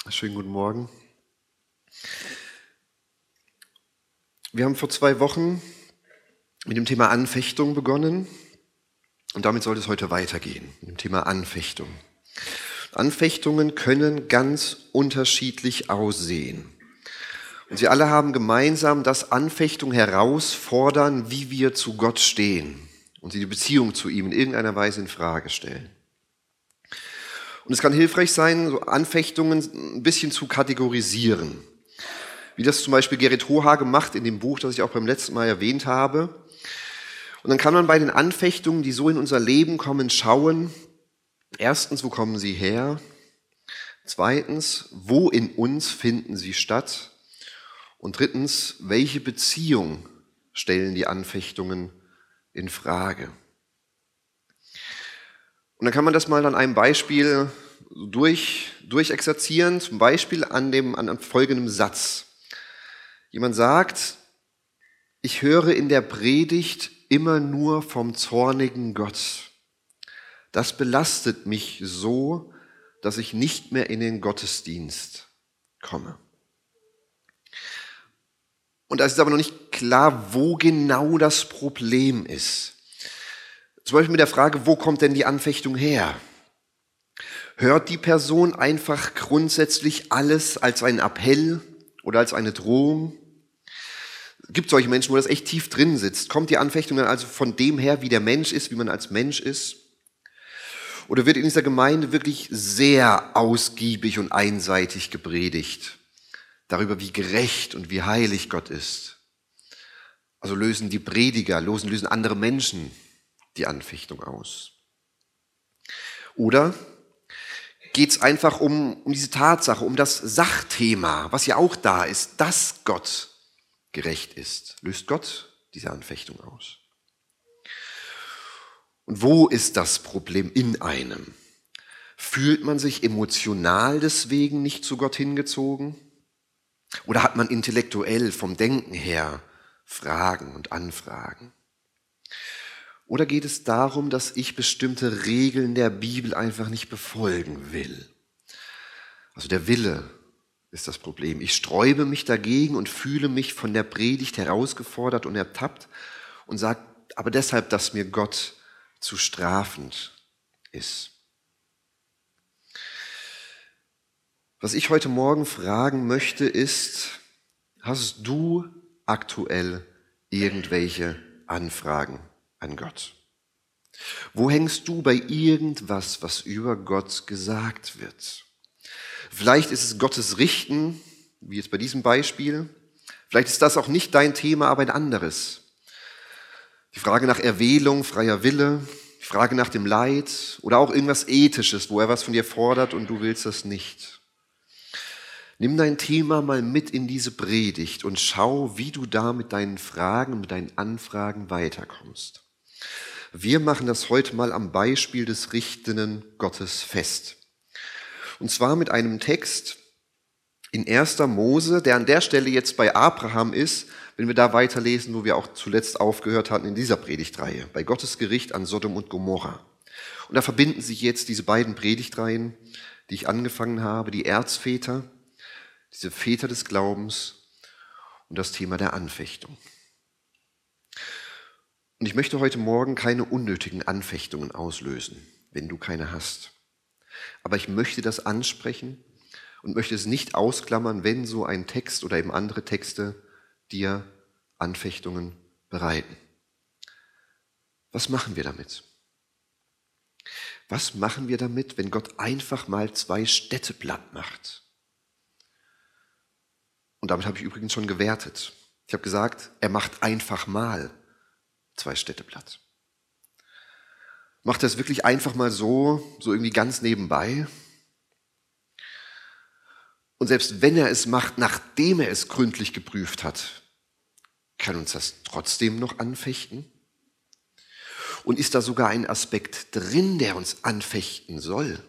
Schönen guten Morgen. Wir haben vor 2 Wochen mit dem Thema Anfechtung begonnen und damit soll es heute weitergehen, mit dem Thema Anfechtung. Anfechtungen können ganz unterschiedlich aussehen. Und sie alle haben gemeinsam, dass Anfechtungen herausfordern, wie wir zu Gott stehen und sie die Beziehung zu ihm in irgendeiner Weise in Frage stellen. Und es kann hilfreich sein, so Anfechtungen ein bisschen zu kategorisieren. Wie das zum Beispiel Gerrit Hohage macht in dem Buch, das ich auch beim letzten Mal erwähnt habe. Und dann kann man bei den Anfechtungen, die so in unser Leben kommen, schauen, erstens, wo kommen sie her? Zweitens, wo in uns finden sie statt? Und drittens, welche Beziehung stellen die Anfechtungen in Frage? Und dann kann man das mal an einem Beispiel durchexerzieren, zum Beispiel an folgendem Satz. Jemand sagt, ich höre in der Predigt immer nur vom zornigen Gott. Das belastet mich so, dass ich nicht mehr in den Gottesdienst komme. Und da ist aber noch nicht klar, wo genau das Problem ist. Zum Beispiel mit der Frage, wo kommt denn die Anfechtung her? Hört die Person einfach grundsätzlich alles als einen Appell oder als eine Drohung? Es gibt solche Menschen, wo das echt tief drin sitzt. Kommt die Anfechtung dann also von dem her, wie der Mensch ist, wie man als Mensch ist? Oder wird in dieser Gemeinde wirklich sehr ausgiebig und einseitig gepredigt darüber, wie gerecht und wie heilig Gott ist? Also lösen die Prediger, lösen andere Menschen die Anfechtung aus. Oder geht es einfach um diese Tatsache, um das Sachthema, was ja auch da ist, dass Gott gerecht ist? Löst Gott diese Anfechtung aus? Und wo ist das Problem in einem? Fühlt man sich emotional deswegen nicht zu Gott hingezogen? Oder hat man intellektuell vom Denken her Fragen und Anfragen? Oder geht es darum, dass ich bestimmte Regeln der Bibel einfach nicht befolgen will? Also der Wille ist das Problem. Ich sträube mich dagegen und fühle mich von der Predigt herausgefordert und ertappt und sage aber deshalb, dass mir Gott zu strafend ist. Was ich heute Morgen fragen möchte ist, hast du aktuell irgendwelche Anfragen an Gott? Wo hängst du bei irgendwas, was über Gott gesagt wird? Vielleicht ist es Gottes Richten, wie jetzt bei diesem Beispiel. Vielleicht ist das auch nicht dein Thema, aber ein anderes. Die Frage nach Erwählung, freier Wille, die Frage nach dem Leid oder auch irgendwas Ethisches, wo er was von dir fordert und du willst das nicht. Nimm dein Thema mal mit in diese Predigt und schau, wie du da mit deinen Fragen, mit deinen Anfragen weiterkommst. Wir machen das heute mal am Beispiel des richtenden Gottes fest. Und zwar mit einem Text in 1. Mose, der an der Stelle jetzt bei Abraham ist, wenn wir da weiterlesen, wo wir auch zuletzt aufgehört hatten in dieser Predigtreihe, bei Gottes Gericht an Sodom und Gomorra. Und da verbinden sich jetzt diese beiden Predigtreihen, die ich angefangen habe, die Erzväter, diese Väter des Glaubens und das Thema der Anfechtung. Und ich möchte heute Morgen keine unnötigen Anfechtungen auslösen, wenn du keine hast. Aber ich möchte das ansprechen und möchte es nicht ausklammern, wenn so ein Text oder eben andere Texte dir Anfechtungen bereiten. Was machen wir damit? Was machen wir damit, wenn Gott einfach mal 2 Städte platt macht? Und damit habe ich übrigens schon gewertet. Ich habe gesagt, er macht einfach mal 2 Städte platt. Macht er es wirklich einfach mal so irgendwie ganz nebenbei? Und selbst wenn er es macht, nachdem er es gründlich geprüft hat, kann uns das trotzdem noch anfechten? Und ist da sogar ein Aspekt drin, der uns anfechten soll?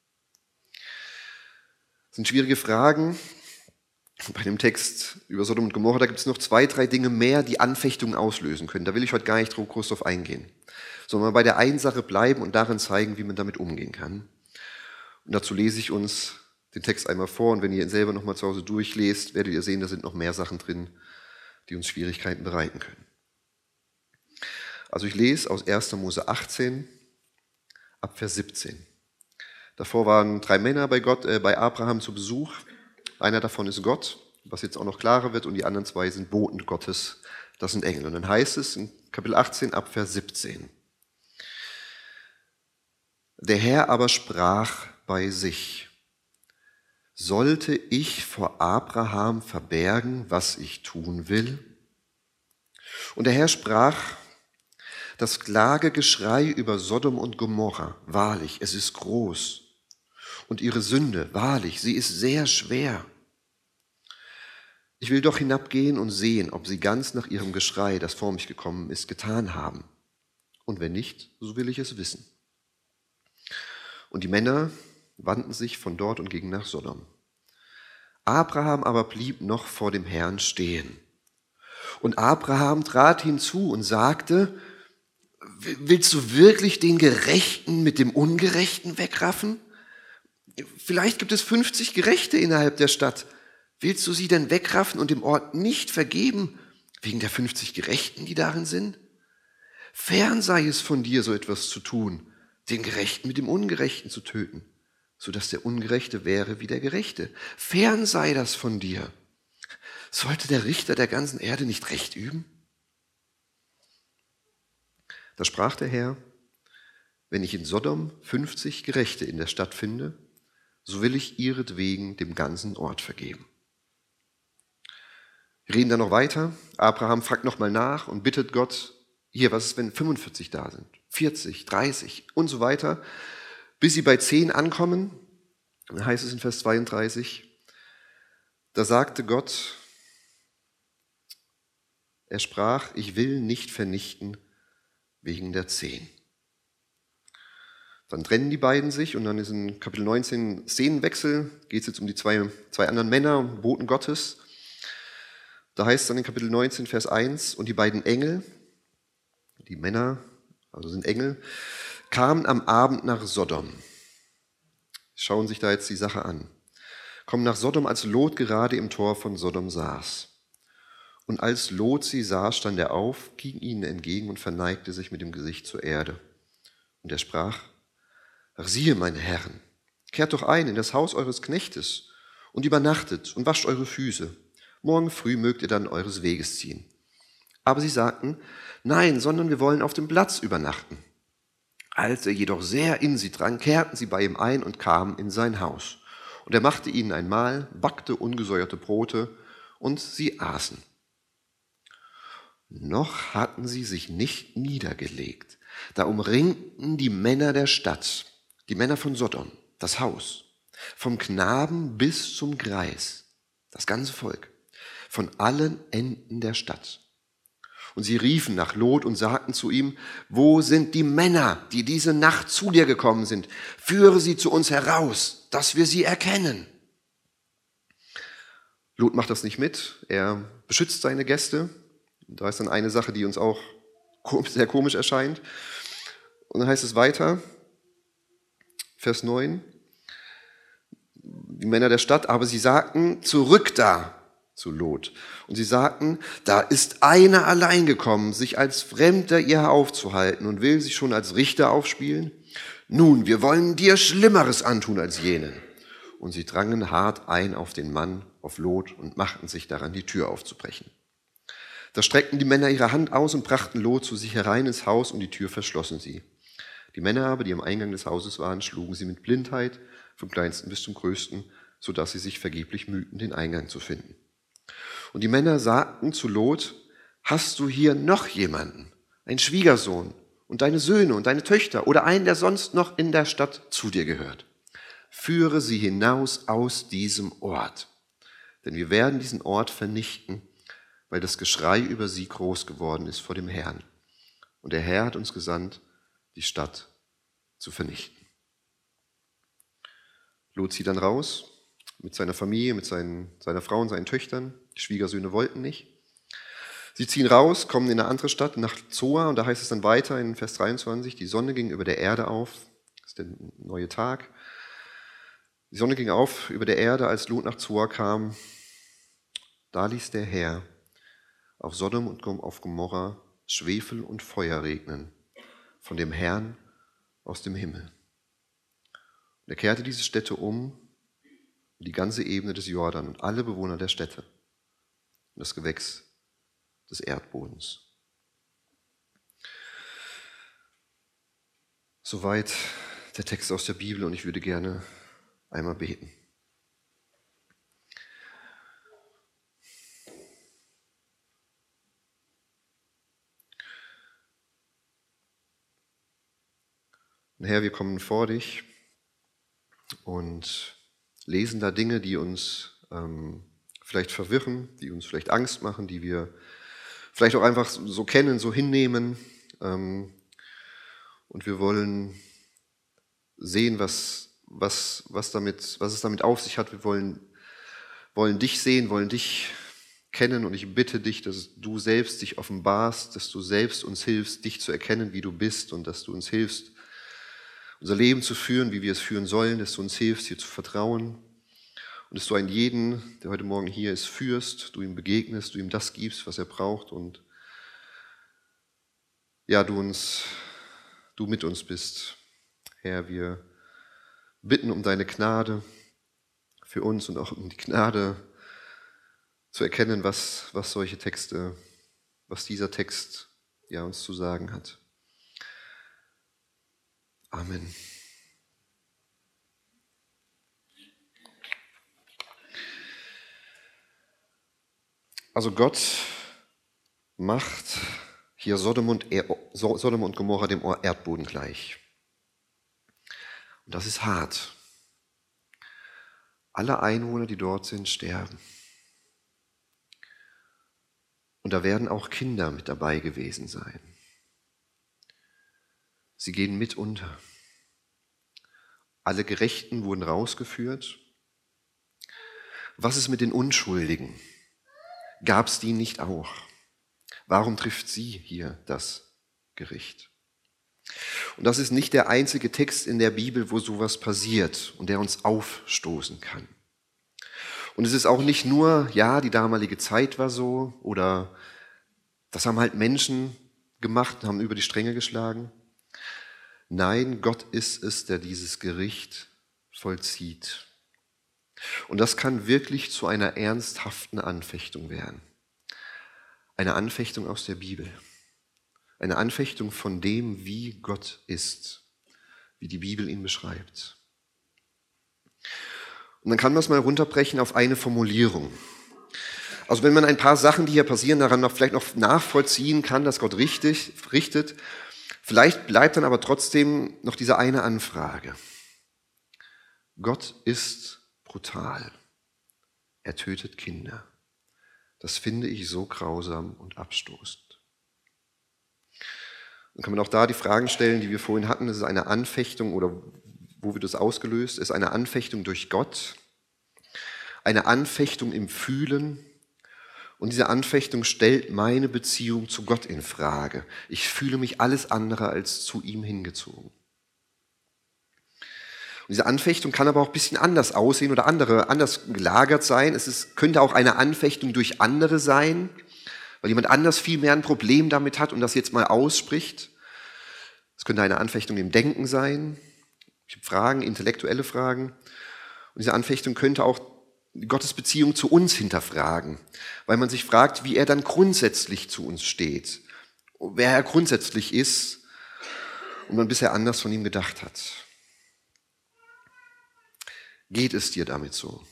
Das sind schwierige Fragen. Bei dem Text über Sodom und Gomorra, da gibt es noch 2, 3 Dinge mehr, die Anfechtungen auslösen können. Da will ich heute gar nicht groß drauf eingehen. Sondern bei der einen Sache bleiben und darin zeigen, wie man damit umgehen kann. Und dazu lese ich uns den Text einmal vor und wenn ihr ihn selber nochmal zu Hause durchlest, werdet ihr sehen, da sind noch mehr Sachen drin, die uns Schwierigkeiten bereiten können. Also ich lese aus 1. Mose 18, ab Vers 17. Davor waren 3 Männer bei Abraham zu Besuch. Einer davon ist Gott, was jetzt auch noch klarer wird, und die anderen 2 sind Boten Gottes, das sind Engel. Und dann heißt es in Kapitel 18 ab Vers 17. Der Herr aber sprach bei sich: Sollte ich vor Abraham verbergen, was ich tun will? Und der Herr sprach: Das Klagegeschrei über Sodom und Gomorra, wahrlich, es ist groß. Und ihre Sünde, wahrlich, sie ist sehr schwer. Ich will doch hinabgehen und sehen, ob sie ganz nach ihrem Geschrei, das vor mich gekommen ist, getan haben. Und wenn nicht, so will ich es wissen. Und die Männer wandten sich von dort und gingen nach Sodom. Abraham aber blieb noch vor dem Herrn stehen. Und Abraham trat hinzu und sagte: Willst du wirklich den Gerechten mit dem Ungerechten wegraffen? Vielleicht gibt es 50 Gerechte innerhalb der Stadt. Willst du sie denn wegraffen und dem Ort nicht vergeben, wegen der 50 Gerechten, die darin sind? Fern sei es von dir, so etwas zu tun, den Gerechten mit dem Ungerechten zu töten, sodass der Ungerechte wäre wie der Gerechte. Fern sei das von dir. Sollte der Richter der ganzen Erde nicht Recht üben? Da sprach der Herr: Wenn ich in Sodom 50 Gerechte in der Stadt finde, so will ich ihretwegen dem ganzen Ort vergeben. Wir reden dann noch weiter. Abraham fragt nochmal nach und bittet Gott: Hier, was ist, wenn 45 da sind? 40, 30 und so weiter, bis sie bei 10 ankommen. Dann heißt es in Vers 32, da sagte Gott, er sprach: Ich will nicht vernichten wegen der 10. Dann trennen die beiden sich und dann ist in Kapitel 19 Szenenwechsel, geht es jetzt um die zwei anderen Männer, Boten Gottes. Da heißt es dann in Kapitel 19, Vers 1, und die beiden Engel, die Männer, also sind Engel, kamen am Abend nach Sodom. Schauen sich da jetzt die Sache an. Kommen nach Sodom, als Lot gerade im Tor von Sodom saß. Und als Lot sie sah, stand er auf, ging ihnen entgegen und verneigte sich mit dem Gesicht zur Erde. Und er sprach: Ach siehe, meine Herren, kehrt doch ein in das Haus eures Knechtes und übernachtet und wascht eure Füße. Morgen früh mögt ihr dann eures Weges ziehen. Aber sie sagten: Nein, sondern wir wollen auf dem Platz übernachten. Als er jedoch sehr in sie drang, kehrten sie bei ihm ein und kamen in sein Haus. Und er machte ihnen ein Mahl, backte ungesäuerte Brote, und sie aßen. Noch hatten sie sich nicht niedergelegt, da umringten die Männer der Stadt, die Männer von Sodom, das Haus, vom Knaben bis zum Greis, das ganze Volk, von allen Enden der Stadt. Und sie riefen nach Lot und sagten zu ihm: Wo sind die Männer, die diese Nacht zu dir gekommen sind? Führe sie zu uns heraus, dass wir sie erkennen. Lot macht das nicht mit, er beschützt seine Gäste. Da ist dann eine Sache, die uns auch sehr komisch erscheint. Und dann heißt es weiter, Vers 9, die Männer der Stadt, aber sie sagten: Zurück da zu Lot. Und sie sagten: Da ist einer allein gekommen, sich als Fremder ihr aufzuhalten und will sich schon als Richter aufspielen. Nun, wir wollen dir Schlimmeres antun als jenen. Und sie drangen hart ein auf den Mann, auf Lot, und machten sich daran, die Tür aufzubrechen. Da streckten die Männer ihre Hand aus und brachten Lot zu sich herein ins Haus, und die Tür verschlossen sie. Die Männer aber, die am Eingang des Hauses waren, schlugen sie mit Blindheit, vom Kleinsten bis zum Größten, sodass sie sich vergeblich mühten, den Eingang zu finden. Und die Männer sagten zu Lot: Hast du hier noch jemanden, einen Schwiegersohn und deine Söhne und deine Töchter oder einen, der sonst noch in der Stadt zu dir gehört? Führe sie hinaus aus diesem Ort, denn wir werden diesen Ort vernichten, weil das Geschrei über sie groß geworden ist vor dem Herrn. Und der Herr hat uns gesandt, die Stadt zu vernichten. Lot zieht dann raus mit seiner Familie, mit seiner Frau und seinen Töchtern. Die Schwiegersöhne wollten nicht. Sie ziehen raus, kommen in eine andere Stadt, nach Zoa, und da heißt es dann weiter in Vers 23, die Sonne ging über der Erde auf, das ist der neue Tag. Die Sonne ging auf über der Erde, als Lot nach Zoar kam. Da ließ der Herr auf Sodom und auf Gomorra Schwefel und Feuer regnen von dem Herrn aus dem Himmel. Und er kehrte diese Städte um, die ganze Ebene des Jordan und alle Bewohner der Städte und das Gewächs des Erdbodens. Soweit der Text aus der Bibel und ich würde gerne einmal beten. Und Herr, wir kommen vor dich und lesen da Dinge, die uns vielleicht verwirren, die uns vielleicht Angst machen, die wir vielleicht auch einfach so kennen, so hinnehmen. Und wir wollen sehen, was es damit auf sich hat. Wir wollen dich sehen, wollen dich kennen und ich bitte dich, dass du selbst dich offenbarst, dass du selbst uns hilfst, dich zu erkennen, wie du bist und dass du uns hilfst, unser Leben zu führen, wie wir es führen sollen, dass du uns hilfst, dir zu vertrauen und dass du einen jeden, der heute Morgen hier ist, führst, du ihm begegnest, du ihm das gibst, was er braucht und ja, du mit uns bist. Herr, wir bitten um deine Gnade für uns und auch um die Gnade zu erkennen, was dieser Text ja uns zu sagen hat. Amen. Also Gott macht hier Sodom und Gomorra dem Erdboden gleich. Und das ist hart. Alle Einwohner, die dort sind, sterben. Und da werden auch Kinder mit dabei gewesen sein. Sie gehen mit unter. Alle Gerechten wurden rausgeführt. Was ist mit den Unschuldigen? Gab es die nicht auch? Warum trifft sie hier das Gericht? Und das ist nicht der einzige Text in der Bibel, wo sowas passiert und der uns aufstoßen kann. Und es ist auch nicht nur, ja, die damalige Zeit war so oder das haben halt Menschen gemacht und haben über die Stränge geschlagen. Nein, Gott ist es, der dieses Gericht vollzieht. Und das kann wirklich zu einer ernsthaften Anfechtung werden. Eine Anfechtung aus der Bibel. Eine Anfechtung von dem, wie Gott ist, wie die Bibel ihn beschreibt. Und dann kann man es mal runterbrechen auf eine Formulierung. Also wenn man ein paar Sachen, die hier passieren, daran vielleicht noch nachvollziehen kann, dass Gott richtet, vielleicht bleibt dann aber trotzdem noch diese eine Anfrage. Gott ist brutal. Er tötet Kinder. Das finde ich so grausam und abstoßend. Dann kann man auch da die Fragen stellen, die wir vorhin hatten. Das ist eine Anfechtung oder wo wird das ausgelöst? Es ist eine Anfechtung durch Gott, eine Anfechtung im Fühlen. Und diese Anfechtung stellt meine Beziehung zu Gott in Frage. Ich fühle mich alles andere als zu ihm hingezogen. Und diese Anfechtung kann aber auch ein bisschen anders aussehen oder anders gelagert sein. Könnte auch eine Anfechtung durch andere sein, weil jemand anders viel mehr ein Problem damit hat und das jetzt mal ausspricht. Es könnte eine Anfechtung im Denken sein. Ich habe Fragen, intellektuelle Fragen. Und diese Anfechtung könnte auch Gottes Beziehung zu uns hinterfragen, weil man sich fragt, wie er dann grundsätzlich zu uns steht, wer er grundsätzlich ist und man bisher anders von ihm gedacht hat. Geht es dir damit so?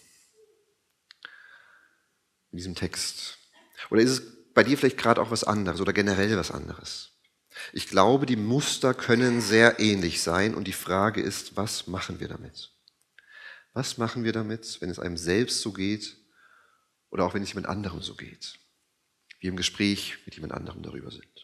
In diesem Text? Oder ist es bei dir vielleicht gerade auch was anderes oder generell was anderes? Ich glaube, die Muster können sehr ähnlich sein und die Frage ist, was machen wir damit? Was machen wir damit, wenn es einem selbst so geht oder auch wenn es jemand anderem so geht? Wir im Gespräch mit jemand anderem darüber sind.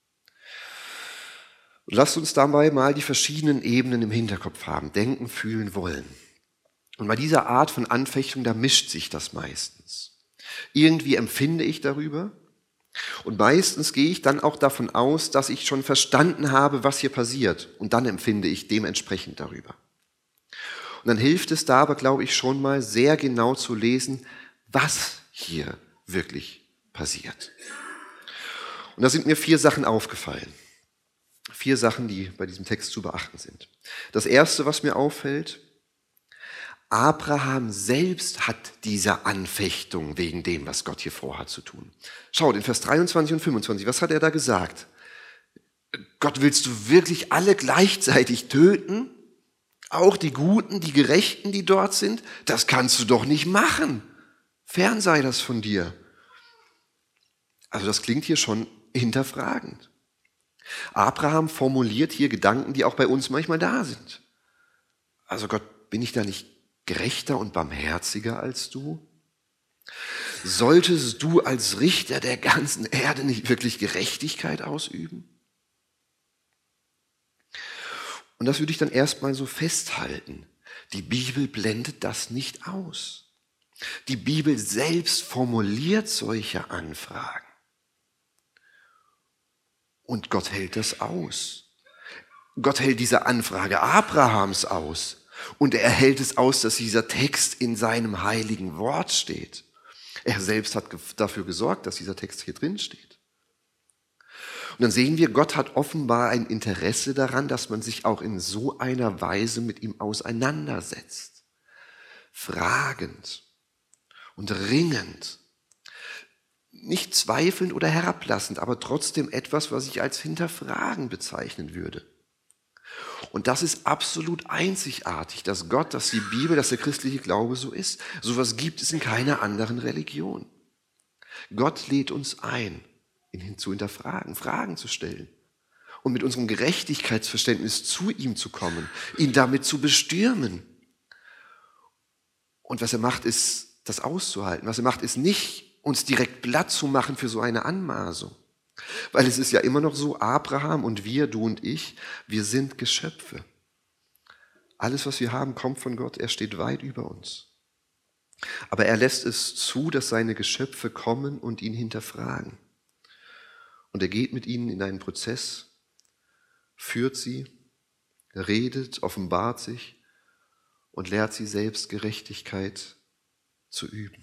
Und lasst uns dabei mal die verschiedenen Ebenen im Hinterkopf haben, denken, fühlen, wollen. Und bei dieser Art von Anfechtung, da mischt sich das meistens. Irgendwie empfinde ich darüber und meistens gehe ich dann auch davon aus, dass ich schon verstanden habe, was hier passiert und dann empfinde ich dementsprechend darüber. Und dann hilft es da aber, glaube ich, schon mal sehr genau zu lesen, was hier wirklich passiert. Und da sind mir 4 Sachen aufgefallen. 4 Sachen, die bei diesem Text zu beachten sind. Das erste, was mir auffällt: Abraham selbst hat diese Anfechtung wegen dem, was Gott hier vorhat zu tun. Schaut, in Vers 23 und 25, was hat er da gesagt? Gott, willst du wirklich alle gleichzeitig töten? Auch die Guten, die Gerechten, die dort sind? Das kannst du doch nicht machen. Fern sei das von dir. Also das klingt hier schon hinterfragend. Abraham formuliert hier Gedanken, die auch bei uns manchmal da sind. Also Gott, bin ich da nicht gerechter und barmherziger als du? Solltest du als Richter der ganzen Erde nicht wirklich Gerechtigkeit ausüben? Und das würde ich dann erstmal so festhalten. Die Bibel blendet das nicht aus. Die Bibel selbst formuliert solche Anfragen. Und Gott hält das aus. Gott hält diese Anfrage Abrahams aus. Und er hält es aus, dass dieser Text in seinem heiligen Wort steht. Er selbst hat dafür gesorgt, dass dieser Text hier drin steht. Und dann sehen wir, Gott hat offenbar ein Interesse daran, dass man sich auch in so einer Weise mit ihm auseinandersetzt. Fragend und ringend. Nicht zweifelnd oder herablassend, aber trotzdem etwas, was ich als Hinterfragen bezeichnen würde. Und das ist absolut einzigartig, dass Gott, dass die Bibel, dass der christliche Glaube so ist. Sowas gibt es in keiner anderen Religion. Gott lädt uns ein, ihn zu hinterfragen, Fragen zu stellen und mit unserem Gerechtigkeitsverständnis zu ihm zu kommen, ihn damit zu bestürmen. Und was er macht, ist, das auszuhalten. Was er macht, ist nicht, uns direkt platt zu machen für so eine Anmaßung. Weil es ist ja immer noch so, Abraham und wir, du und ich, wir sind Geschöpfe. Alles, was wir haben, kommt von Gott. Er steht weit über uns. Aber er lässt es zu, dass seine Geschöpfe kommen und ihn hinterfragen. Und er geht mit ihnen in einen Prozess, führt sie, redet, offenbart sich und lehrt sie selbst Gerechtigkeit zu üben.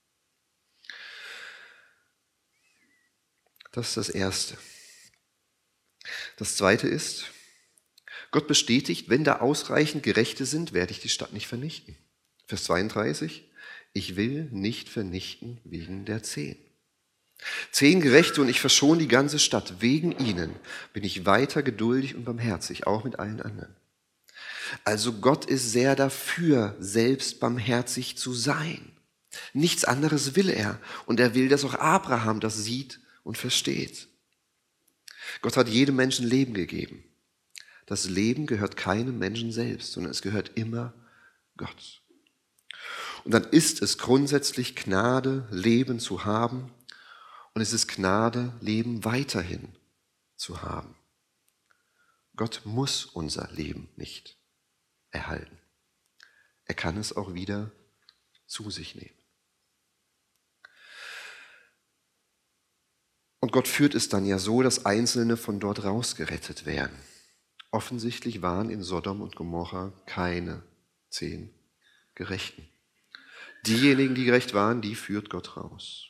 Das ist das Erste. Das Zweite ist, Gott bestätigt, wenn da ausreichend Gerechte sind, werde ich die Stadt nicht vernichten. Vers 32, ich will nicht vernichten wegen der 10. 10 Gerechte und ich verschone die ganze Stadt. Wegen ihnen bin ich weiter geduldig und barmherzig, auch mit allen anderen. Also Gott ist sehr dafür, selbst barmherzig zu sein. Nichts anderes will er. Und er will, dass auch Abraham das sieht und versteht. Gott hat jedem Menschen Leben gegeben. Das Leben gehört keinem Menschen selbst, sondern es gehört immer Gott. Und dann ist es grundsätzlich Gnade, Leben zu haben. Und es ist Gnade, Leben weiterhin zu haben. Gott muss unser Leben nicht erhalten. Er kann es auch wieder zu sich nehmen. Und Gott führt es dann ja so, dass Einzelne von dort rausgerettet werden. Offensichtlich waren in Sodom und Gomorra keine 10 Gerechten. Diejenigen, die gerecht waren, die führt Gott raus.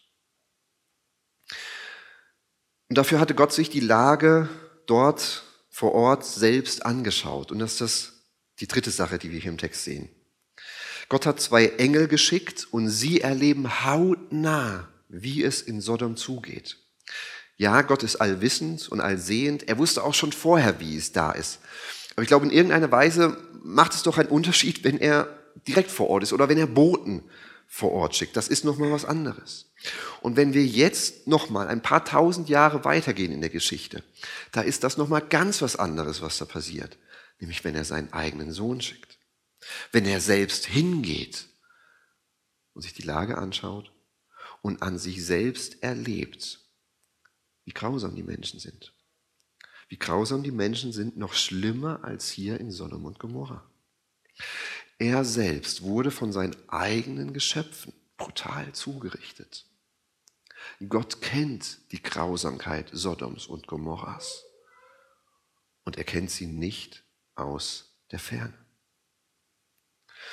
Und dafür hatte Gott sich die Lage dort vor Ort selbst angeschaut. Und das ist die dritte Sache, die wir hier im Text sehen. Gott hat 2 Engel geschickt und sie erleben hautnah, wie es in Sodom zugeht. Ja, Gott ist allwissend und allsehend. Er wusste auch schon vorher, wie es da ist. Aber ich glaube, in irgendeiner Weise macht es doch einen Unterschied, wenn er direkt vor Ort ist oder wenn er Boten vor Ort schickt. Das ist nochmal was anderes. Und wenn wir jetzt nochmal ein paar tausend Jahre weitergehen in der Geschichte, da ist das nochmal ganz was anderes, was da passiert. Nämlich, wenn er seinen eigenen Sohn schickt. Wenn er selbst hingeht und sich die Lage anschaut und an sich selbst erlebt, wie grausam die Menschen sind. Wie grausam die Menschen sind, noch schlimmer als hier in Sodom und Gomorra. Er selbst wurde von seinen eigenen Geschöpfen brutal zugerichtet. Gott kennt die Grausamkeit Sodoms und Gomorras und er kennt sie nicht aus der Ferne.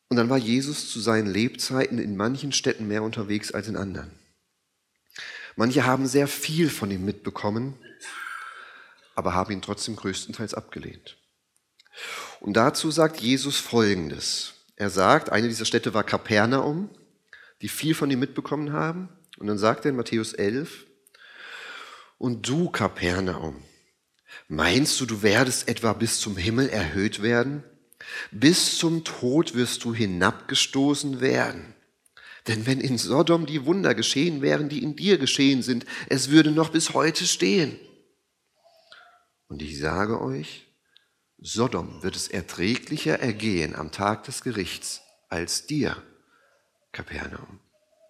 Und dann war Jesus zu seinen Lebzeiten in manchen Städten mehr unterwegs als in anderen. Manche haben sehr viel von ihm mitbekommen, aber haben ihn trotzdem größtenteils abgelehnt. Und dazu sagt Jesus Folgendes. Er sagt, eine dieser Städte war Kapernaum, die viel von ihm mitbekommen haben. Und dann sagt er in Matthäus 11, und du, Kapernaum, meinst du, du werdest etwa bis zum Himmel erhöht werden? Bis zum Tod wirst du hinabgestoßen werden. Denn wenn in Sodom die Wunder geschehen wären, die in dir geschehen sind, es würde noch bis heute stehen. Und ich sage euch, Sodom wird es erträglicher ergehen am Tag des Gerichts als dir, Kapernaum.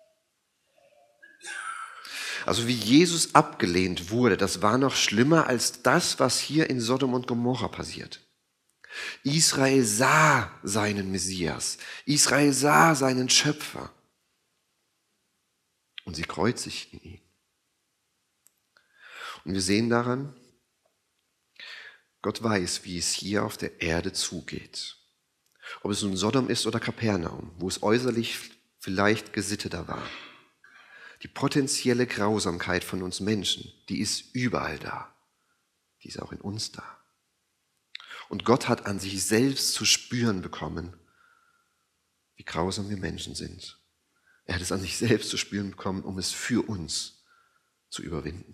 Also wie Jesus abgelehnt wurde, das war noch schlimmer als das, was hier in Sodom und Gomorra passiert. Israel sah seinen Messias, Israel sah seinen Schöpfer und sie kreuzigten ihn. Und wir sehen daran, Gott weiß, wie es hier auf der Erde zugeht. Ob es nun Sodom ist oder Kapernaum, wo es äußerlich vielleicht gesitteter war. Die potenzielle Grausamkeit von uns Menschen, die ist überall da. Die ist auch in uns da. Und Gott hat an sich selbst zu spüren bekommen, wie grausam wir Menschen sind. Er hat es an sich selbst zu spüren bekommen, um es für uns zu überwinden.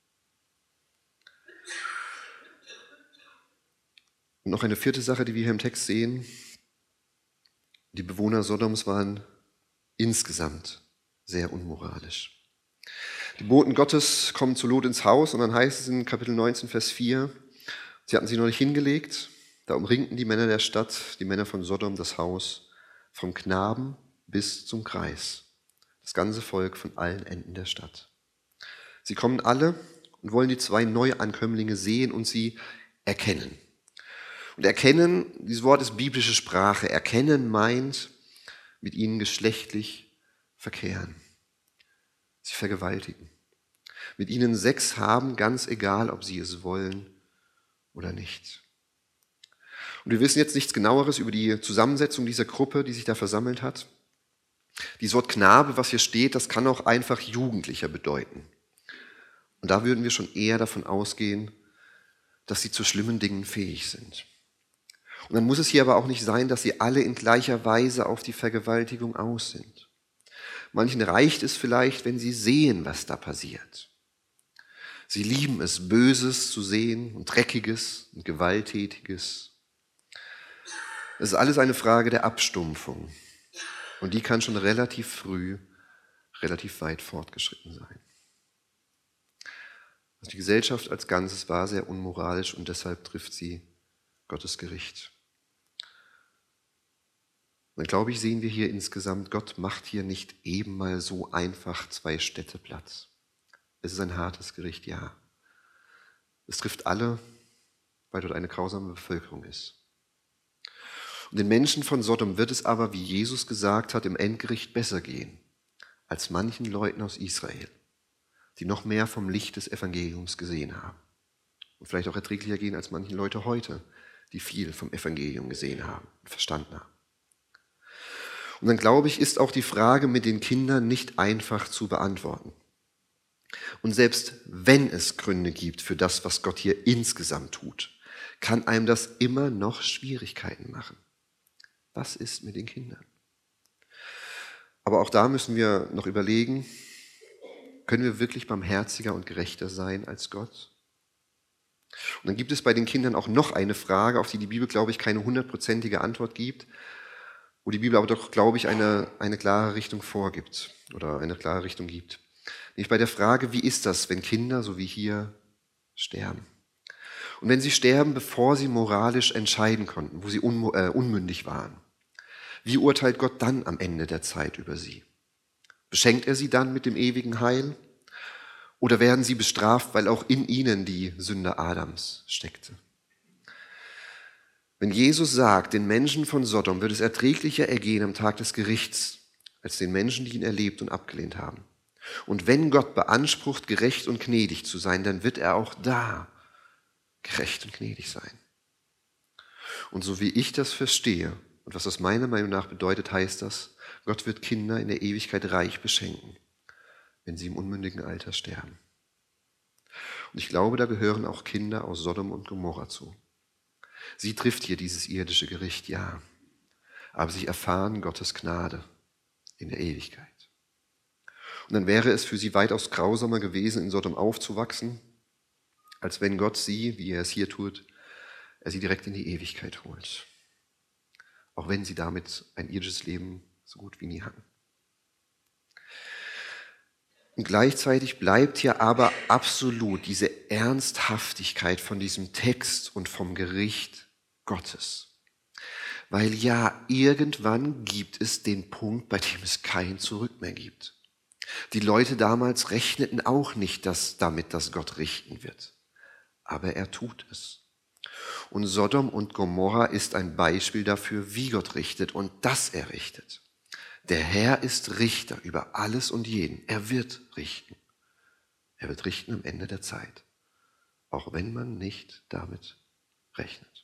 Und noch eine vierte Sache, die wir hier im Text sehen. Die Bewohner Sodoms waren insgesamt sehr unmoralisch. Die Boten Gottes kommen zu Lot ins Haus und dann heißt es in Kapitel 19, Vers 4, sie hatten sich noch nicht hingelegt, da umringten die Männer der Stadt, die Männer von Sodom, das Haus, vom Knaben bis zum Greis, das ganze Volk von allen Enden der Stadt. Sie kommen alle und wollen die zwei Neuankömmlinge sehen und sie erkennen. Und erkennen, dieses Wort ist biblische Sprache, erkennen meint, mit ihnen geschlechtlich verkehren. Sie vergewaltigen. Mit ihnen Sex haben, ganz egal, ob sie es wollen oder nicht. Und wir wissen jetzt nichts Genaueres über die Zusammensetzung dieser Gruppe, die sich da versammelt hat. Dieses Wort Knabe, was hier steht, das kann auch einfach Jugendlicher bedeuten. Und da würden wir schon eher davon ausgehen, dass sie zu schlimmen Dingen fähig sind. Und dann muss es hier aber auch nicht sein, dass sie alle in gleicher Weise auf die Vergewaltigung aus sind. Manchen reicht es vielleicht, wenn sie sehen, was da passiert. Sie lieben es, Böses zu sehen und Dreckiges und Gewalttätiges. Es ist alles eine Frage der Abstumpfung. Und die kann schon relativ früh, relativ weit fortgeschritten sein. Also die Gesellschaft als Ganzes war sehr unmoralisch und deshalb trifft sie Gottes Gericht. Und dann glaube ich, sehen wir hier insgesamt, Gott macht hier nicht eben mal so einfach zwei Städte platt. Es ist ein hartes Gericht, ja. Es trifft alle, weil dort eine grausame Bevölkerung ist. Und den Menschen von Sodom wird es aber, wie Jesus gesagt hat, im Endgericht besser gehen, als manchen Leuten aus Israel, die noch mehr vom Licht des Evangeliums gesehen haben. Und vielleicht auch erträglicher gehen als manchen Leute heute, die viel vom Evangelium gesehen haben und verstanden haben. Und dann glaube ich, ist auch die Frage mit den Kindern nicht einfach zu beantworten. Und selbst wenn es Gründe gibt für das, was Gott hier insgesamt tut, kann einem das immer noch Schwierigkeiten machen. Was ist mit den Kindern? Aber auch da müssen wir noch überlegen, können wir wirklich barmherziger und gerechter sein als Gott? Und dann gibt es bei den Kindern auch noch eine Frage, auf die die Bibel, glaube ich, keine 100%ige Antwort gibt, wo die Bibel aber doch, glaube ich, eine klare Richtung vorgibt oder eine klare Richtung gibt. Nämlich bei der Frage, wie ist das, wenn Kinder, so wie hier, sterben? Und wenn sie sterben, bevor sie moralisch entscheiden konnten, wo sie unmündig waren, wie urteilt Gott dann am Ende der Zeit über sie? Beschenkt er sie dann mit dem ewigen Heil? Oder werden sie bestraft, weil auch in ihnen die Sünde Adams steckte? Wenn Jesus sagt, den Menschen von Sodom wird es erträglicher ergehen am Tag des Gerichts, als den Menschen, die ihn erlebt und abgelehnt haben. Und wenn Gott beansprucht, gerecht und gnädig zu sein, dann wird er auch da gerecht und gnädig sein. Und so wie ich das verstehe Und was das meiner Meinung nach bedeutet, heißt das, Gott wird Kinder in der Ewigkeit reich beschenken, wenn sie im unmündigen Alter sterben. Und ich glaube, da gehören auch Kinder aus Sodom und Gomorra zu. Sie trifft hier dieses irdische Gericht, ja, aber sie erfahren Gottes Gnade in der Ewigkeit. Und dann wäre es für sie weitaus grausamer gewesen, in Sodom aufzuwachsen, als wenn Gott sie, wie er es hier tut, er sie direkt in die Ewigkeit holt. Auch wenn sie damit ein irdisches Leben so gut wie nie hatten. Und gleichzeitig bleibt hier aber absolut diese Ernsthaftigkeit von diesem Text und vom Gericht Gottes. Weil ja, irgendwann gibt es den Punkt, bei dem es kein Zurück mehr gibt. Die Leute damals rechneten auch nicht damit, dass Gott richten wird. Aber er tut es. Und Sodom und Gomorra ist ein Beispiel dafür, wie Gott richtet und dass er richtet. Der Herr ist Richter über alles und jeden. Er wird richten. Er wird richten am Ende der Zeit. Auch wenn man nicht damit rechnet.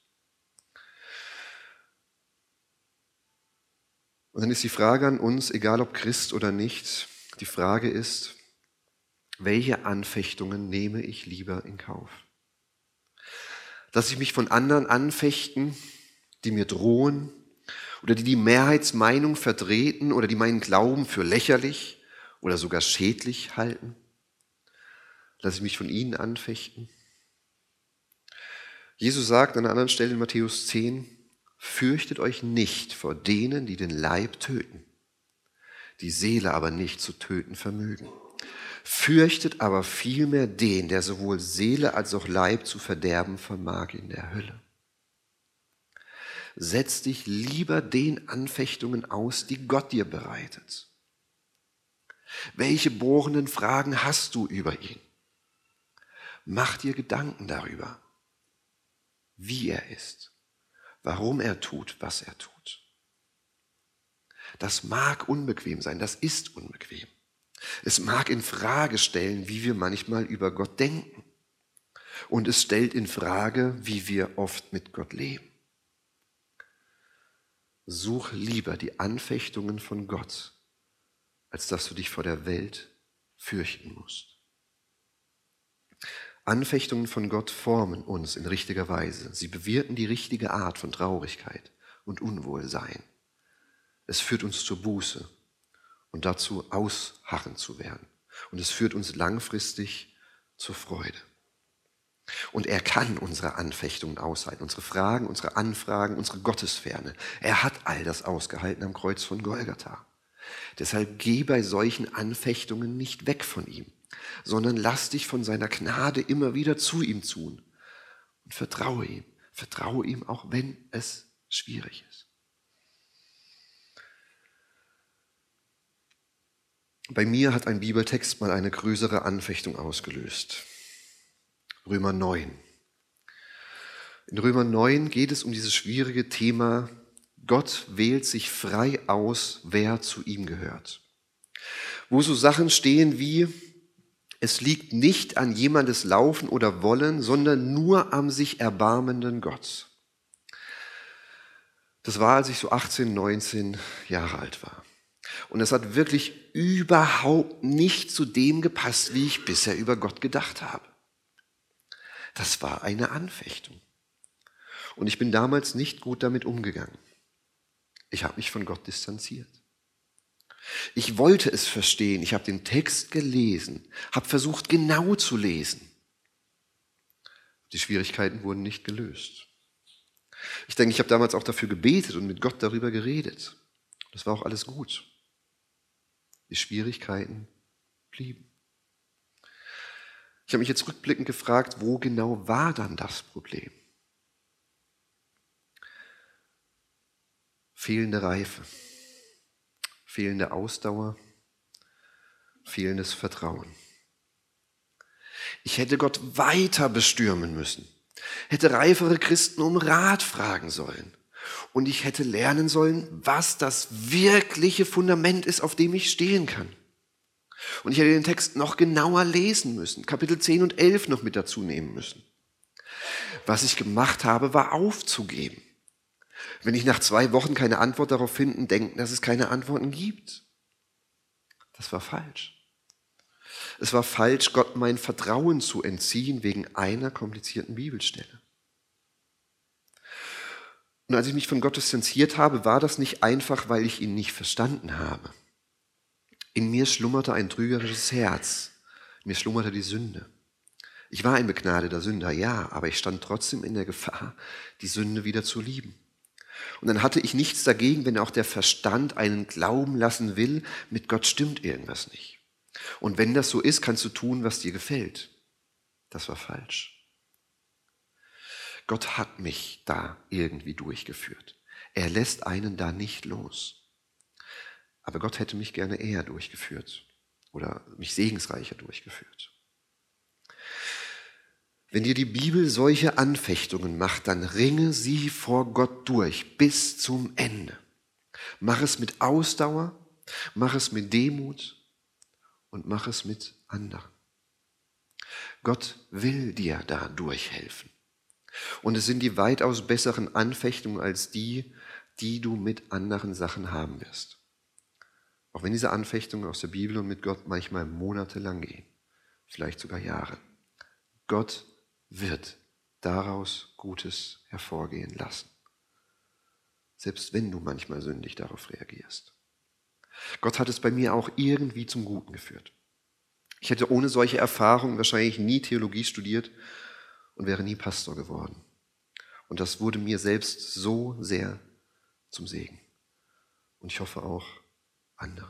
Und dann ist die Frage an uns, egal ob Christ oder nicht, die Frage ist, welche Anfechtungen nehme ich lieber in Kauf? Dass ich mich von anderen anfechten, die mir drohen oder die Mehrheitsmeinung vertreten oder die meinen Glauben für lächerlich oder sogar schädlich halten? Lasse ich mich von ihnen anfechten? Jesus sagt an einer anderen Stelle in Matthäus 10, fürchtet euch nicht vor denen, die den Leib töten, die Seele aber nicht zu töten vermögen. Fürchtet aber vielmehr den, der sowohl Seele als auch Leib zu verderben vermag in der Hölle. Setz dich lieber den Anfechtungen aus, die Gott dir bereitet. Welche bohrenden Fragen hast du über ihn? Mach dir Gedanken darüber, wie er ist, warum er tut, was er tut. Das mag unbequem sein, das ist unbequem. Es mag in Frage stellen, wie wir manchmal über Gott denken. Und es stellt in Frage, wie wir oft mit Gott leben. Such lieber die Anfechtungen von Gott, als dass du dich vor der Welt fürchten musst. Anfechtungen von Gott formen uns in richtiger Weise. Sie bewirken die richtige Art von Traurigkeit und Unwohlsein. Es führt uns zur Buße und dazu, ausharren zu werden. Und es führt uns langfristig zur Freude. Und er kann unsere Anfechtungen aushalten, unsere Fragen, unsere Anfragen, unsere Gottesferne. Er hat all das ausgehalten am Kreuz von Golgatha. Deshalb geh bei solchen Anfechtungen nicht weg von ihm, sondern lass dich von seiner Gnade immer wieder zu ihm tun und vertraue ihm. Vertraue ihm, auch wenn es schwierig ist. Bei mir hat ein Bibeltext mal eine größere Anfechtung ausgelöst. Römer 9. In Römer 9 geht es um dieses schwierige Thema, Gott wählt sich frei aus, wer zu ihm gehört. Wo so Sachen stehen wie, es liegt nicht an jemandes Laufen oder Wollen, sondern nur am sich erbarmenden Gott. Das war, als ich so 18, 19 Jahre alt war. Und es hat wirklich überhaupt nicht zu dem gepasst, wie ich bisher über Gott gedacht habe. Das war eine Anfechtung. Und ich bin damals nicht gut damit umgegangen. Ich habe mich von Gott distanziert. Ich wollte es verstehen. Ich habe den Text gelesen, habe versucht, genau zu lesen. Die Schwierigkeiten wurden nicht gelöst. Ich denke, ich habe damals auch dafür gebetet und mit Gott darüber geredet. Das war auch alles gut. Die Schwierigkeiten blieben. Ich habe mich jetzt rückblickend gefragt, wo genau war dann das Problem? Fehlende Reife, fehlende Ausdauer, fehlendes Vertrauen. Ich hätte Gott weiter bestürmen müssen, hätte reifere Christen um Rat fragen sollen. Und ich hätte lernen sollen, was das wirkliche Fundament ist, auf dem ich stehen kann. Und ich hätte den Text noch genauer lesen müssen, Kapitel 10 und 11 noch mit dazu nehmen müssen. Was ich gemacht habe, war aufzugeben. Wenn ich nach 2 Wochen keine Antwort darauf finde, denken, dass es keine Antworten gibt. Das war falsch. Es war falsch, Gott mein Vertrauen zu entziehen wegen einer komplizierten Bibelstelle. Und als ich mich von Gott distanziert habe, war das nicht einfach, weil ich ihn nicht verstanden habe. In mir schlummerte ein trügerisches Herz. In mir schlummerte die Sünde. Ich war ein begnadeter Sünder, ja, aber ich stand trotzdem in der Gefahr, die Sünde wieder zu lieben. Und dann hatte ich nichts dagegen, wenn auch der Verstand einen glauben lassen will, mit Gott stimmt irgendwas nicht. Und wenn das so ist, kannst du tun, was dir gefällt. Das war falsch. Gott hat mich da irgendwie durchgeführt. Er lässt einen da nicht los. Aber Gott hätte mich gerne eher durchgeführt oder mich segensreicher durchgeführt. Wenn dir die Bibel solche Anfechtungen macht, dann ringe sie vor Gott durch bis zum Ende. Mach es mit Ausdauer, mach es mit Demut und mach es mit anderen. Gott will dir da durchhelfen. Und es sind die weitaus besseren Anfechtungen als die, die du mit anderen Sachen haben wirst. Auch wenn diese Anfechtungen aus der Bibel und mit Gott manchmal monatelang gehen, vielleicht sogar Jahre. Gott wird daraus Gutes hervorgehen lassen. Selbst wenn du manchmal sündig darauf reagierst. Gott hat es bei mir auch irgendwie zum Guten geführt. Ich hätte ohne solche Erfahrungen wahrscheinlich nie Theologie studiert und wäre nie Pastor geworden. Und das wurde mir selbst so sehr zum Segen. Und ich hoffe auch anderen.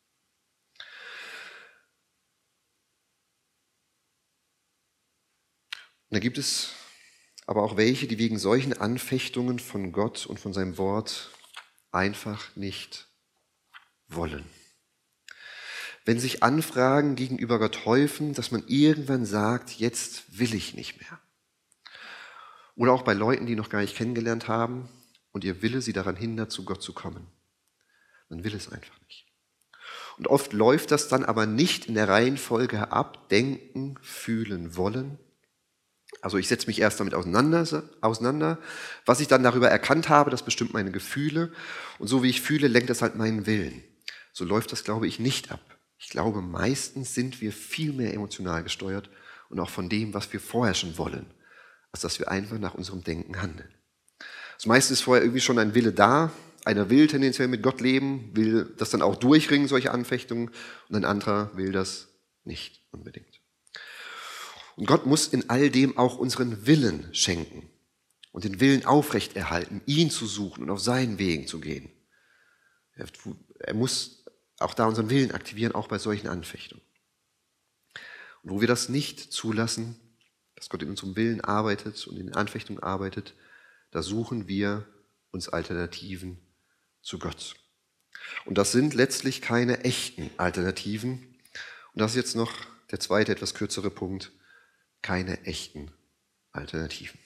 Und da gibt es aber auch welche, die wegen solchen Anfechtungen von Gott und von seinem Wort einfach nicht wollen. Wenn sich Anfragen gegenüber Gott häufen, dass man irgendwann sagt, jetzt will ich nicht mehr. Oder auch bei Leuten, die noch gar nicht kennengelernt haben und ihr Wille sie daran hindert, zu Gott zu kommen. Man will es einfach nicht. Und oft läuft das dann aber nicht in der Reihenfolge ab, denken, fühlen, wollen. Also ich setze mich erst damit auseinander. Was ich dann darüber erkannt habe, das bestimmt meine Gefühle. Und so wie ich fühle, lenkt das halt meinen Willen. So läuft das, glaube ich, nicht ab. Ich glaube, meistens sind wir viel mehr emotional gesteuert und auch von dem, was wir vorher schon wollen, als dass wir einfach nach unserem Denken handeln. Also meistens ist vorher irgendwie schon ein Wille da. Einer will tendenziell mit Gott leben, will das dann auch durchringen, solche Anfechtungen, und ein anderer will das nicht unbedingt. Und Gott muss in all dem auch unseren Willen schenken und den Willen aufrechterhalten, ihn zu suchen und auf seinen Wegen zu gehen. Er muss auch da unseren Willen aktivieren, auch bei solchen Anfechtungen. Und wo wir das nicht zulassen, dass Gott in unserem Willen arbeitet und in den Anfechtungen arbeitet, da suchen wir uns Alternativen zu Gott. Und das sind letztlich keine echten Alternativen. Und das ist jetzt noch der zweite, etwas kürzere Punkt. Keine echten Alternativen.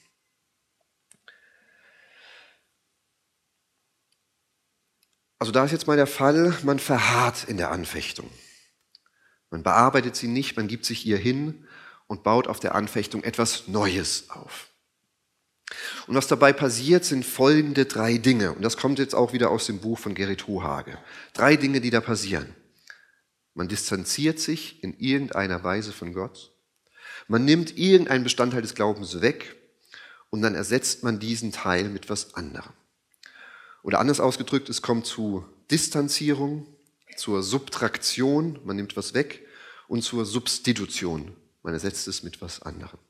Also da ist jetzt mal der Fall, man verharrt in der Anfechtung. Man bearbeitet sie nicht, man gibt sich ihr hin und baut auf der Anfechtung etwas Neues auf. Und was dabei passiert, sind folgende 3 Dinge. Und das kommt jetzt auch wieder aus dem Buch von Gerrit Hohage. 3 Dinge, die da passieren. Man distanziert sich in irgendeiner Weise von Gott. Man nimmt irgendeinen Bestandteil des Glaubens weg und dann ersetzt man diesen Teil mit was anderem. Oder anders ausgedrückt, es kommt zu Distanzierung, zur Subtraktion, man nimmt was weg, und zur Substitution, man ersetzt es mit was anderem.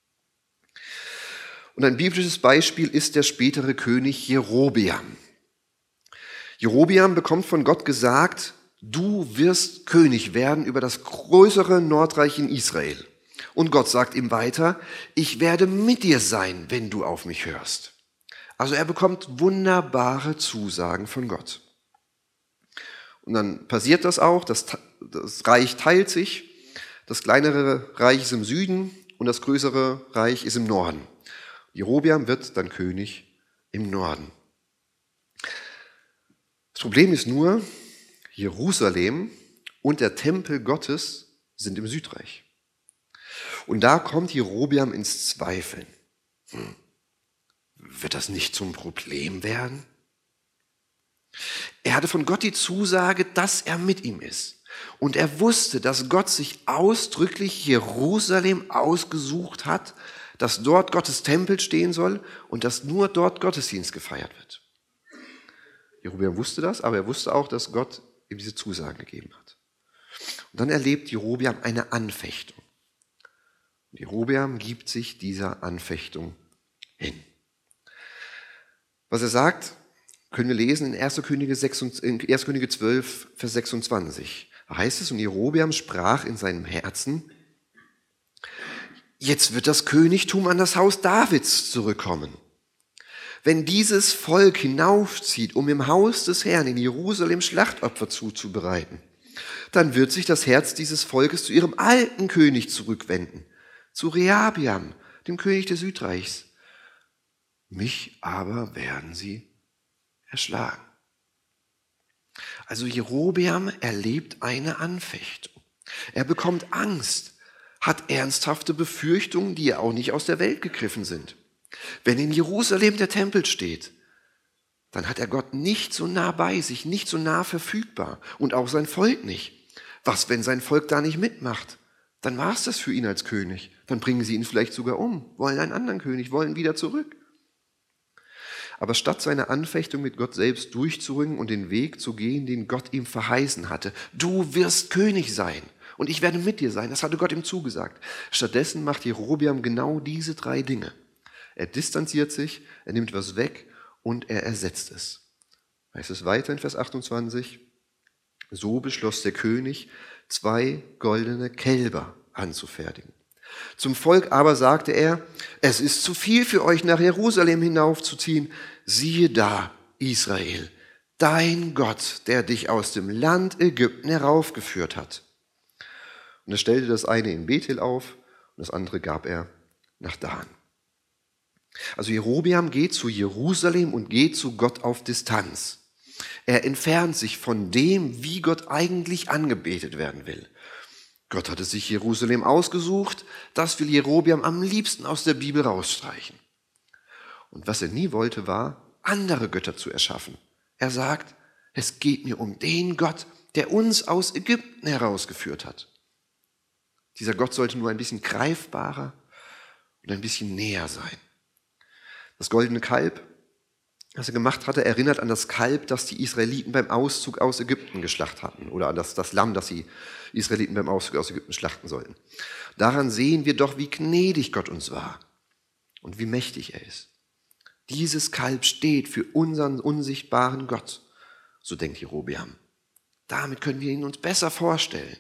Und ein biblisches Beispiel ist der spätere König Jerobeam. Jerobeam bekommt von Gott gesagt, du wirst König werden über das größere Nordreich in Israel. Und Gott sagt ihm weiter, ich werde mit dir sein, wenn du auf mich hörst. Also er bekommt wunderbare Zusagen von Gott. Und dann passiert das auch, das Reich teilt sich, das kleinere Reich ist im Süden und das größere Reich ist im Norden. Jerobeam wird dann König im Norden. Das Problem ist nur, Jerusalem und der Tempel Gottes sind im Südreich. Und da kommt Jerobeam ins Zweifeln. wird das nicht zum Problem werden? Er hatte von Gott die Zusage, dass er mit ihm ist. Und er wusste, dass Gott sich ausdrücklich Jerusalem ausgesucht hat, dass dort Gottes Tempel stehen soll und dass nur dort Gottesdienst gefeiert wird. Jerobeam wusste das, aber er wusste auch, dass Gott ihm diese Zusage gegeben hat. Und dann erlebt Jerobeam eine Anfechtung. Und Jerobeam gibt sich dieser Anfechtung hin. Was er sagt, können wir lesen in 1. Könige 12, Vers 26. Da heißt es, und Jerobeam sprach in seinem Herzen, jetzt wird das Königtum an das Haus Davids zurückkommen. Wenn dieses Volk hinaufzieht, um im Haus des Herrn in Jerusalem Schlachtopfer zuzubereiten, dann wird sich das Herz dieses Volkes zu ihrem alten König zurückwenden, zu Rehabeam, dem König des Südreichs. Mich aber werden sie erschlagen. Also Jerobeam erlebt eine Anfechtung. Er bekommt Angst, hat ernsthafte Befürchtungen, die ja auch nicht aus der Welt gegriffen sind. Wenn in Jerusalem der Tempel steht, dann hat er Gott nicht so nah bei sich, nicht so nah verfügbar und auch sein Volk nicht. Was, wenn sein Volk da nicht mitmacht? Dann war es das für ihn als König. Dann bringen sie ihn vielleicht sogar um, wollen einen anderen König, wollen wieder zurück. Aber statt seine Anfechtung mit Gott selbst durchzuringen und den Weg zu gehen, den Gott ihm verheißen hatte, du wirst König sein und ich werde mit dir sein, das hatte Gott ihm zugesagt. Stattdessen macht Jerobeam genau diese 3 Dinge. Er distanziert sich, er nimmt was weg und er ersetzt es. Heißt es weiter in Vers 28, so beschloss der König, 2 goldene Kälber anzufertigen. Zum Volk aber sagte er, es ist zu viel für euch, nach Jerusalem hinaufzuziehen. Siehe da, Israel, dein Gott, der dich aus dem Land Ägypten heraufgeführt hat. Und er stellte das eine in Bethel auf und das andere gab er nach Dan. Also Jerobeam geht zu Jerusalem und geht zu Gott auf Distanz. Er entfernt sich von dem, wie Gott eigentlich angebetet werden will. Gott hatte sich Jerusalem ausgesucht, das will Jerobeam am liebsten aus der Bibel rausstreichen. Und was er nie wollte, war, andere Götter zu erschaffen. Er sagt, es geht mir um den Gott, der uns aus Ägypten herausgeführt hat. Dieser Gott sollte nur ein bisschen greifbarer und ein bisschen näher sein. Das goldene Kalb, das er gemacht hatte, erinnert an das Kalb, das die Israeliten beim Auszug aus Ägypten geschlachtet hatten oder an das Lamm, das die Israeliten beim Auszug aus Ägypten schlachten sollten. Daran sehen wir doch, wie gnädig Gott uns war und wie mächtig er ist. Dieses Kalb steht für unseren unsichtbaren Gott, so denkt Jerobeam. Damit können wir ihn uns besser vorstellen.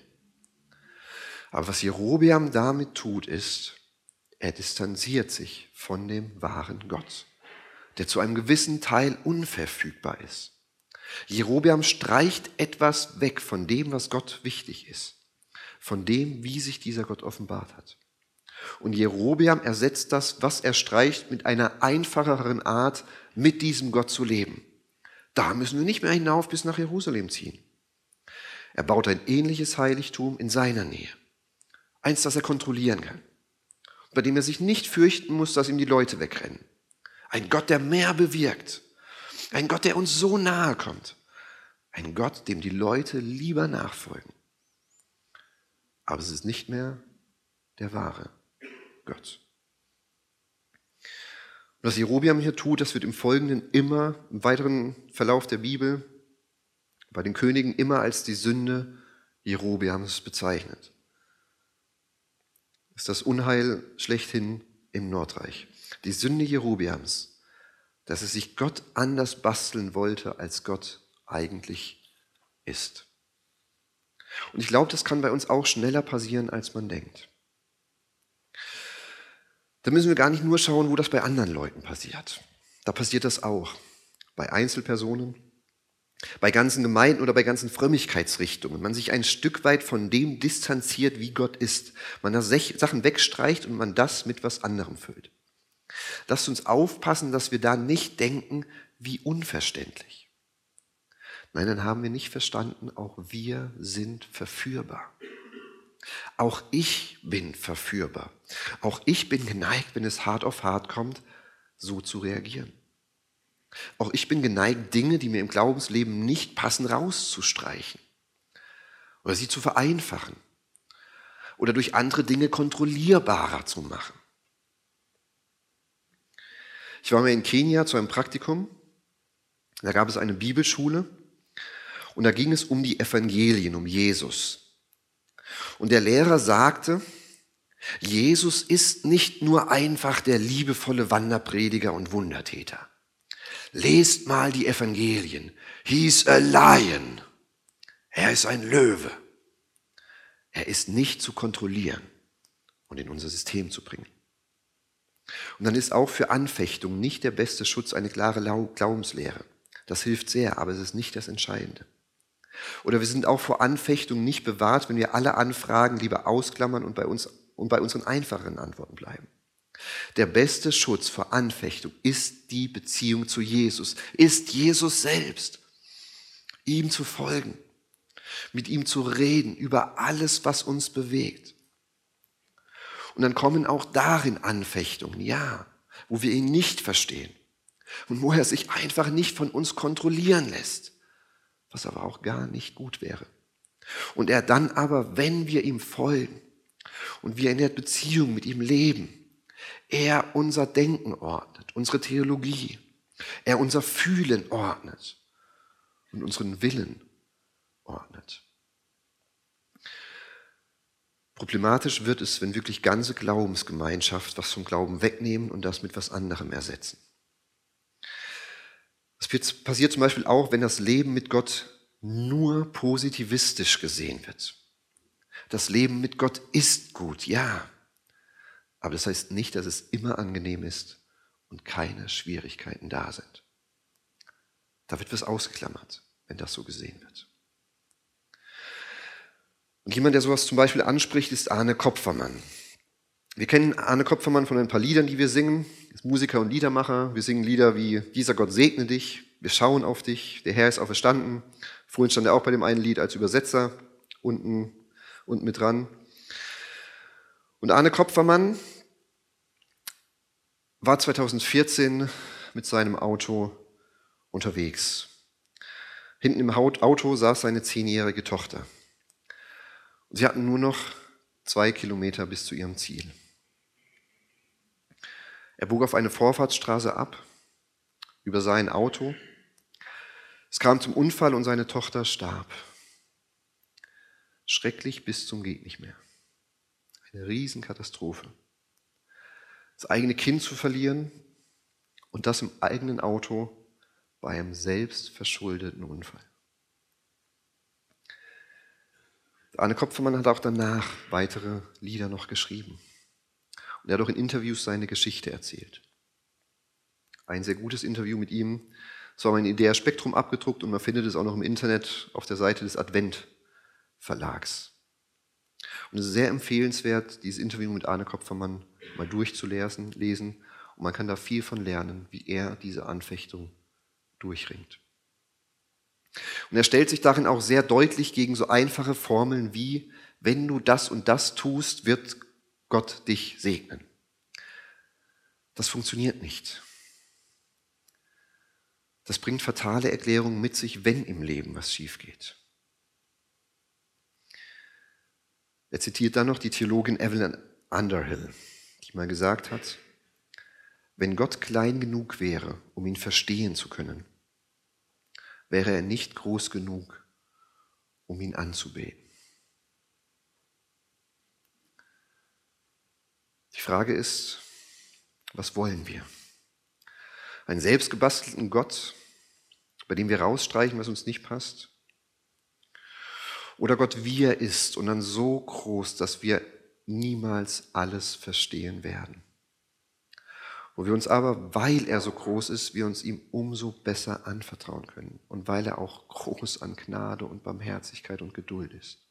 Aber was Jerobeam damit tut, ist, er distanziert sich von dem wahren Gott, der zu einem gewissen Teil unverfügbar ist. Jerobeam streicht etwas weg von dem, was Gott wichtig ist, von dem, wie sich dieser Gott offenbart hat. Und Jerobeam ersetzt das, was er streicht, mit einer einfacheren Art, mit diesem Gott zu leben. Da müssen wir nicht mehr hinauf bis nach Jerusalem ziehen. Er baut ein ähnliches Heiligtum in seiner Nähe. Eins, das er kontrollieren kann, bei dem er sich nicht fürchten muss, dass ihm die Leute wegrennen. Ein Gott, der mehr bewirkt. Ein Gott, der uns so nahe kommt. Ein Gott, dem die Leute lieber nachfolgen. Aber es ist nicht mehr der wahre Gott. Und was Jerobeam hier tut, das wird im Folgenden immer, im weiteren Verlauf der Bibel, bei den Königen immer als die Sünde Jerobeams bezeichnet. Das ist das Unheil schlechthin im Nordreich. Die Sünde Jerobeams, dass er sich Gott anders basteln wollte, als Gott eigentlich ist. Und ich glaube, das kann bei uns auch schneller passieren, als man denkt. Da müssen wir gar nicht nur schauen, wo das bei anderen Leuten passiert. Da passiert das auch. Bei Einzelpersonen, bei ganzen Gemeinden oder bei ganzen Frömmigkeitsrichtungen. Man sich ein Stück weit von dem distanziert, wie Gott ist. Man da Sachen wegstreicht und man das mit was anderem füllt. Lasst uns aufpassen, dass wir da nicht denken, wie unverständlich. Nein, dann haben wir nicht verstanden, auch wir sind verführbar. Auch ich bin verführbar. Auch ich bin geneigt, wenn es hart auf hart kommt, so zu reagieren. Auch ich bin geneigt, Dinge, die mir im Glaubensleben nicht passen, rauszustreichen oder sie zu vereinfachen oder durch andere Dinge kontrollierbarer zu machen. Ich war mal in Kenia zu einem Praktikum, da gab es eine Bibelschule und da ging es um die Evangelien, um Jesus. Und der Lehrer sagte, Jesus ist nicht nur einfach der liebevolle Wanderprediger und Wundertäter. Lest mal die Evangelien. He's a lion. Er ist ein Löwe. Er ist nicht zu kontrollieren und in unser System zu bringen. Und dann ist auch für Anfechtung nicht der beste Schutz eine klare Glaubenslehre. Das hilft sehr, aber es ist nicht das Entscheidende. Oder wir sind auch vor Anfechtung nicht bewahrt, wenn wir alle Anfragen lieber ausklammern und bei unseren einfacheren Antworten bleiben. Der beste Schutz vor Anfechtung ist die Beziehung zu Jesus, ist Jesus selbst. Ihm zu folgen, mit ihm zu reden über alles, was uns bewegt. Und dann kommen auch darin Anfechtungen, ja, wo wir ihn nicht verstehen und wo er sich einfach nicht von uns kontrollieren lässt, was aber auch gar nicht gut wäre. Und er dann aber, wenn wir ihm folgen und wir in der Beziehung mit ihm leben, er unser Denken ordnet, unsere Theologie, er unser Fühlen ordnet und unseren Willen ordnet. Problematisch wird es, wenn wirklich ganze Glaubensgemeinschaft was vom Glauben wegnehmen und das mit was anderem ersetzen. Das passiert zum Beispiel auch, wenn das Leben mit Gott nur positivistisch gesehen wird. Das Leben mit Gott ist gut, ja, aber das heißt nicht, dass es immer angenehm ist und keine Schwierigkeiten da sind. Da wird was ausgeklammert, wenn das so gesehen wird. Und jemand, der sowas zum Beispiel anspricht, ist Arne Kopfermann. Wir kennen Arne Kopfermann von ein paar Liedern, die wir singen. Er ist Musiker und Liedermacher. Wir singen Lieder wie Dieser Gott segne dich, wir schauen auf dich, der Herr ist auferstanden. Vorhin stand er auch bei dem einen Lied als Übersetzer unten mit dran. Und Arne Kopfermann war 2014 mit seinem Auto unterwegs. Hinten im Auto saß seine 10-jährige Tochter. Und sie hatten nur noch 2 Kilometer bis zu ihrem Ziel. Er bog auf eine Vorfahrtsstraße ab, übersah ein Auto. Es kam zum Unfall und seine Tochter starb. Schrecklich bis zum geht nicht mehr. Eine Riesenkatastrophe. Das eigene Kind zu verlieren und das im eigenen Auto bei einem selbstverschuldeten Unfall. Arne Kopfermann hat auch danach weitere Lieder noch geschrieben. Und er hat auch in Interviews seine Geschichte erzählt. Ein sehr gutes Interview mit ihm. Es war mal in Idea Spektrum abgedruckt und man findet es auch noch im Internet auf der Seite des Advent Verlags. Und es ist sehr empfehlenswert, dieses Interview mit Arne Kopfermann mal durchzulesen. Und man kann da viel von lernen, wie er diese Anfechtung durchringt. Und er stellt sich darin auch sehr deutlich gegen so einfache Formeln wie, wenn du das und das tust, wird Gott dich segnen. Das funktioniert nicht. Das bringt fatale Erklärungen mit sich, wenn im Leben was schief geht. Er zitiert dann noch die Theologin Evelyn Underhill, die mal gesagt hat, wenn Gott klein genug wäre, um ihn verstehen zu können, wäre er nicht groß genug, um ihn anzubeten. Die Frage ist, was wollen wir? Einen selbstgebastelten Gott, bei dem wir rausstreichen, was uns nicht passt? Oder Gott, wie er ist und dann so groß, dass wir niemals alles verstehen werden? Wo wir uns aber, weil er so groß ist, wir uns ihm umso besser anvertrauen können und weil er auch groß an Gnade und Barmherzigkeit und Geduld ist.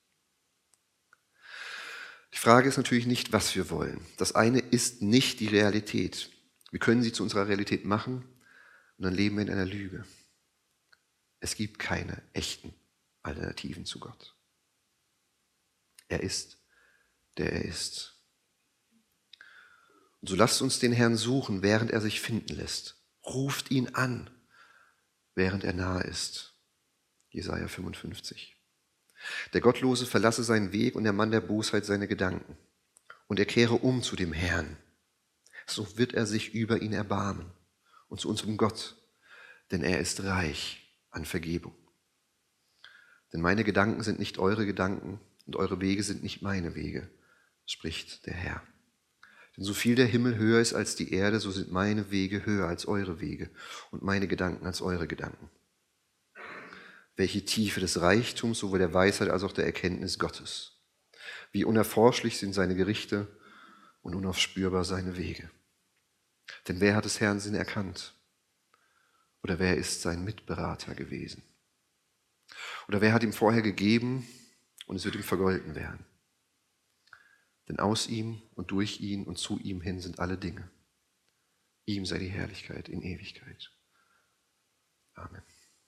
Die Frage ist natürlich nicht, was wir wollen. Das eine ist nicht die Realität. Wir können sie zu unserer Realität machen und dann leben wir in einer Lüge. Es gibt keine echten Alternativen zu Gott. Er ist, der er ist. Und Und so lasst uns den Herrn suchen, während er sich finden lässt. Ruft ihn an, während er nahe ist. Jesaja 55. Der Gottlose verlasse seinen Weg und der Mann der Bosheit seine Gedanken. Und er kehre um zu dem Herrn. So wird er sich über ihn erbarmen und zu unserem Gott, denn er ist reich an Vergebung. Denn meine Gedanken sind nicht eure Gedanken und eure Wege sind nicht meine Wege, spricht der Herr. Denn so viel der Himmel höher ist als die Erde, so sind meine Wege höher als eure Wege und meine Gedanken als eure Gedanken. Welche Tiefe des Reichtums, sowohl der Weisheit als auch der Erkenntnis Gottes. Wie unerforschlich sind seine Gerichte und unaufspürbar seine Wege. Denn wer hat des Herrn Sinn erkannt? Oder wer ist sein Mitberater gewesen? Oder wer hat ihm vorher gegeben und es wird ihm vergolten werden? Denn aus ihm und durch ihn und zu ihm hin sind alle Dinge. Ihm sei die Herrlichkeit in Ewigkeit. Amen.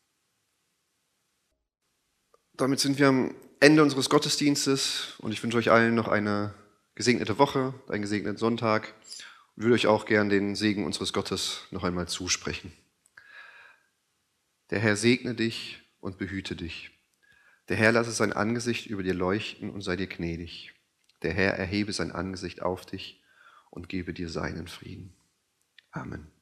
Damit sind wir am Ende unseres Gottesdienstes und ich wünsche euch allen noch eine gesegnete Woche, einen gesegneten Sonntag und würde euch auch gern den Segen unseres Gottes noch einmal zusprechen. Der Herr segne dich und behüte dich. Der Herr lasse sein Angesicht über dir leuchten und sei dir gnädig. Der Herr erhebe sein Angesicht auf dich und gebe dir seinen Frieden. Amen.